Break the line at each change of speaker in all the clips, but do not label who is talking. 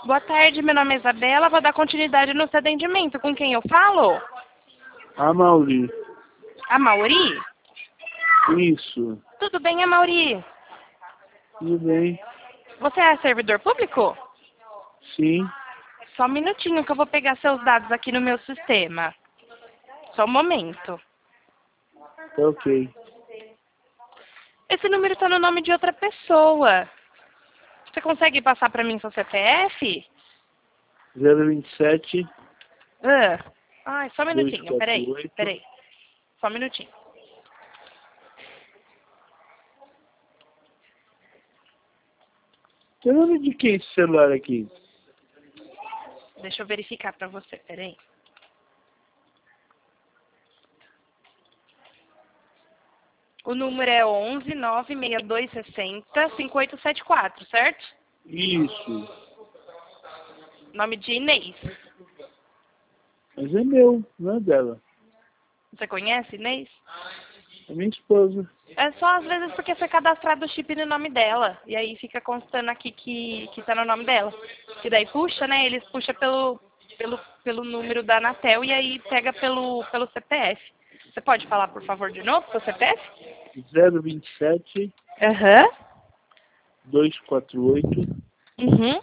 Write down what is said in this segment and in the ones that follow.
Boa tarde, meu nome é Isabela, vou dar continuidade no seu atendimento. Com quem eu falo?
A Mauri.
A Mauri?
Isso.
Tudo bem, a Mauri?
Tudo bem?
Você é servidor público?
Sim.
Só um minutinho que eu vou pegar seus dados aqui no meu sistema. Só um momento.
Tá ok.
Esse número está no nome de outra pessoa. Você consegue passar para mim seu CPF?
027
Ai, só um minutinho, peraí.
248.
Só um minutinho.
Tem nome de quem esse celular aqui?
Deixa eu verificar para você, peraí. O número é 11 96260 5874, certo?
Isso.
Nome de Inês.
Mas é meu, não é dela.
Você conhece Inês?
É minha esposa.
É só às vezes porque foi cadastrado o chip no nome dela. E aí fica constando aqui que tá no nome dela. E daí puxa, né? Eles puxam pelo número da Anatel e aí pega pelo CPF. Você pode falar, por favor, de novo, seu CPF?
027
Aham.
248
Uhum.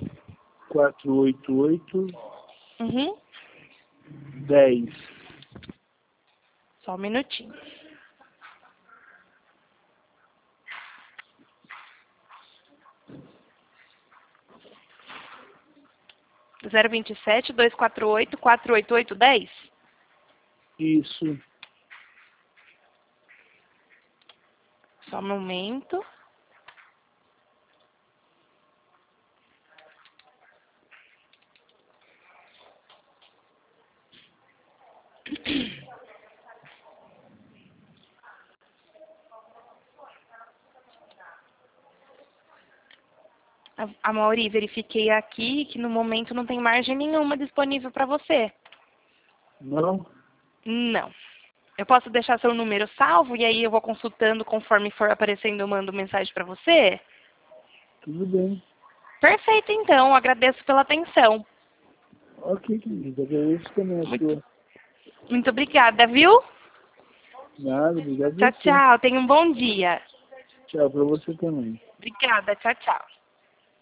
488
Uhum.
10.
Só um minutinho. Zero 27 248 488 10.
Isso.
Só um momento. A Mauri, verifiquei aqui que no momento não tem margem nenhuma disponível para você.
Não?
Não. Eu posso deixar seu número salvo e aí eu vou consultando conforme for aparecendo, eu mando mensagem para você?
Tudo bem.
Perfeito, então. Agradeço pela atenção.
Ok, querida. Agradeço também a sua.
Muito obrigada, viu?
Nada, obrigado
Tchau,
a você.
tchau. Tenha um bom dia.
Tchau pra você também.
Obrigada. Tchau, tchau.